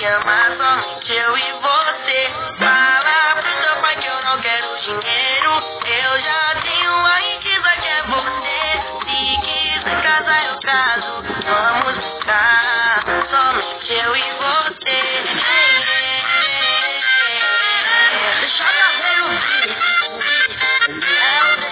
ama somente eu e você. Fala pro seu pai que eu não quero dinheiro. Eu já tenho a riqueza que é você. Se quiser casar eu caso. Vamos ficar somente eu e você. Joga velho. É o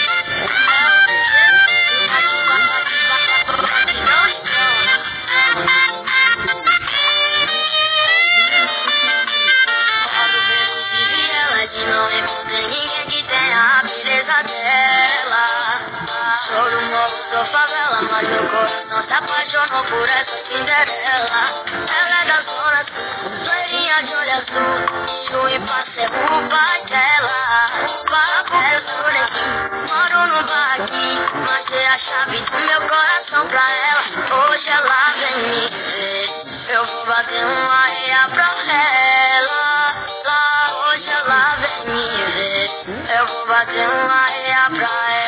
não encontrei ninguém que tenha a beleza dela. Sou do morro, sou favela, mas meu coração se apaixonou por essa Cinderela. Ela é da zona sul, loirinha de olho azul. Sui pra ser o pai dela. O papo é do neguinho, moro no barraquinho. Matei a chave do meu coração pra ela. Hoje ela vem me ver. Eu vou bater uma reia pra ela. Lá hoje ela vem me ver. Eu vou bater uma reia pra ela.